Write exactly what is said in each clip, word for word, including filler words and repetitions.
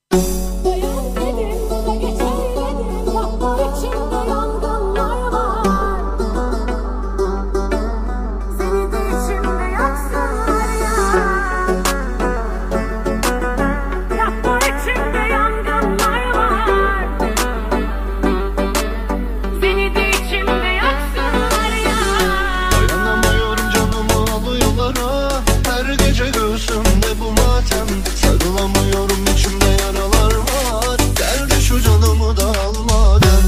Dayan dedim, bu da geçer dedim. Yapma, içimde yangınlar var. Seni de içimde yaksalar ya. Yapma, içimde yangınlar var. Seni de içimde yaksalar ya. Dayanamıyorum, canımı alıyorlar ha. Her gece göğsümde bu matem. Sarılamıyorum, içimde yaralar var. Geldi şu canımı da almadan.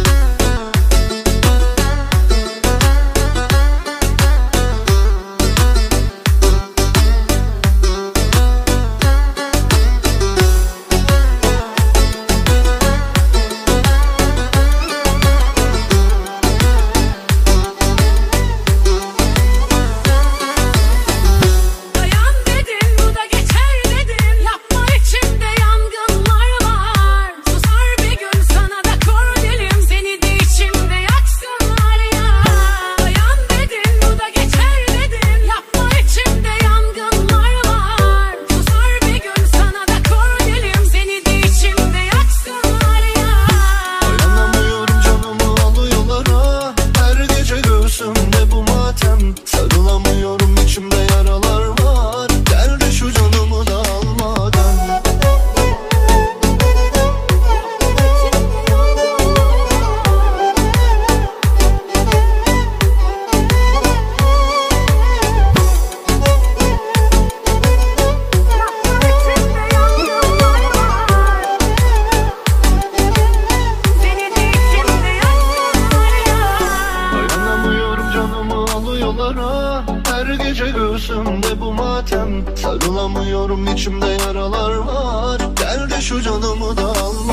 Dayan dedim, bu da geçer dedim. Yapma, içimde yangınlar var. Susar bir gün, sana da kor dilim. Seni de içimde yaksınlar ya. Dayan dedim, bu da geçer dedim. Yapma, içimde yangınlar var. Susar bir gün, sana da kor dilim. Seni de içimde yaksınlar ya. Dayanamıyorum, canımı alıyorlar ha. Her gece göğsümde bu matem. Sarılamıyorum, içimde yaralar var. Geldi şu canımı da almadan. Dayanamıyorum, canımı alıyorlar ha. Her gece göğsümde bu matem. Sarılamıyorum, içimde yaralar var. Geldi şu canımı da alma.